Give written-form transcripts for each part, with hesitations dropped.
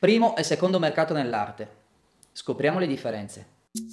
Primo e secondo mercato nell'arte. Scopriamo le differenze.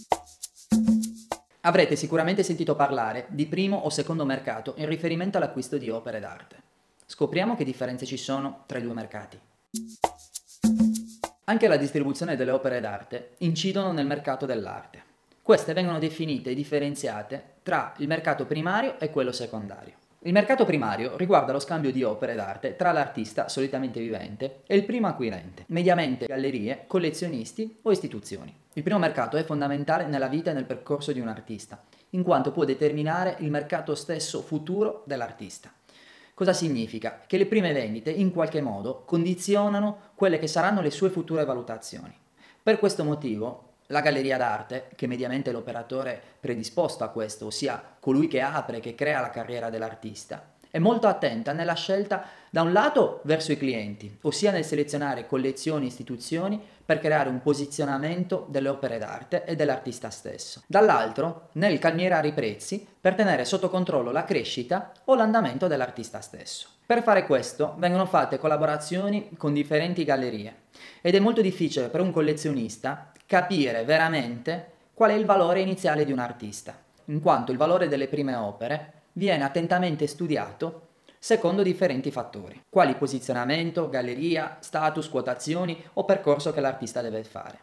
Avrete sicuramente sentito parlare di primo o secondo mercato in riferimento all'acquisto di opere d'arte. Scopriamo che differenze ci sono tra i due mercati. Anche la distribuzione delle opere d'arte incidono nel mercato dell'arte. Queste vengono definite e differenziate tra il mercato primario e quello secondario. Il mercato primario riguarda lo scambio di opere d'arte tra l'artista solitamente vivente e il primo acquirente, mediamente gallerie, collezionisti o istituzioni. Il primo mercato è fondamentale nella vita e nel percorso di un artista, in quanto può determinare il mercato stesso futuro dell'artista. Cosa significa? Che le prime vendite in qualche modo condizionano quelle che saranno le sue future valutazioni. Per questo motivo la galleria d'arte, che mediamente è l'operatore predisposto a questo, ossia colui che apre, che crea la carriera dell'artista, è molto attenta nella scelta da un lato verso i clienti, ossia nel selezionare collezioni e istituzioni per creare un posizionamento delle opere d'arte e dell'artista stesso. Dall'altro nel calmierare i prezzi per tenere sotto controllo la crescita o l'andamento dell'artista stesso. Per fare questo vengono fatte collaborazioni con differenti gallerie ed è molto difficile per un collezionista capire veramente qual è il valore iniziale di un artista, in quanto il valore delle prime opere viene attentamente studiato secondo differenti fattori, quali posizionamento, galleria, status, quotazioni o percorso che l'artista deve fare.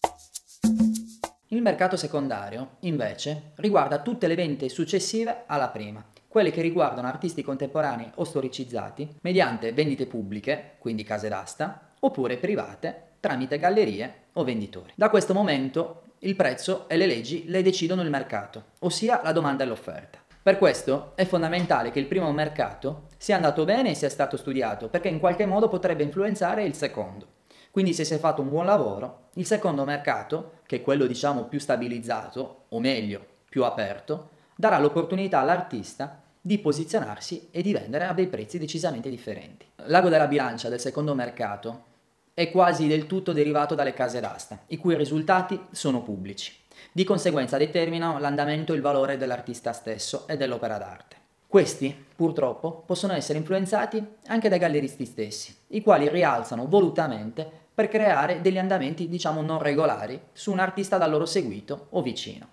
Il mercato secondario, invece, riguarda tutte le vendite successive alla prima, quelle che riguardano artisti contemporanei o storicizzati mediante vendite pubbliche, quindi case d'asta, oppure private tramite gallerie o venditori. Da questo momento il prezzo e le leggi le decidono il mercato, ossia la domanda e l'offerta. Per questo è fondamentale che il primo mercato sia andato bene e sia stato studiato, perché in qualche modo potrebbe influenzare il secondo. Quindi se si è fatto un buon lavoro, il secondo mercato, che è quello diciamo più stabilizzato, o meglio, più aperto, darà l'opportunità all'artista di posizionarsi e di vendere a dei prezzi decisamente differenti. L'ago della bilancia del secondo mercato è quasi del tutto derivato dalle case d'asta, i cui risultati sono pubblici. Di conseguenza determinano l'andamento e il valore dell'artista stesso e dell'opera d'arte. Questi, purtroppo, possono essere influenzati anche dai galleristi stessi, i quali rialzano volutamente per creare degli andamenti, diciamo, non regolari su un artista da loro seguito o vicino.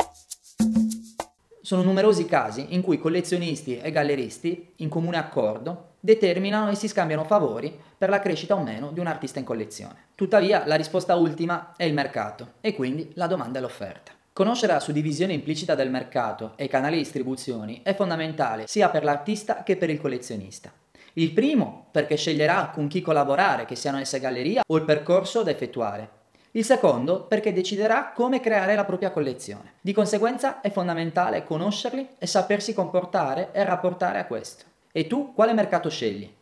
Sono numerosi casi in cui collezionisti e galleristi, in comune accordo, determinano e si scambiano favori per la crescita o meno di un artista in collezione. Tuttavia, la risposta ultima è il mercato, e quindi la domanda e l'offerta. Conoscere la suddivisione implicita del mercato e i canali di distribuzione è fondamentale sia per l'artista che per il collezionista. Il primo perché sceglierà con chi collaborare, che siano esse galleria o il percorso da effettuare. Il secondo perché deciderà come creare la propria collezione. Di conseguenza è fondamentale conoscerli e sapersi comportare e rapportare a questo. E tu quale mercato scegli?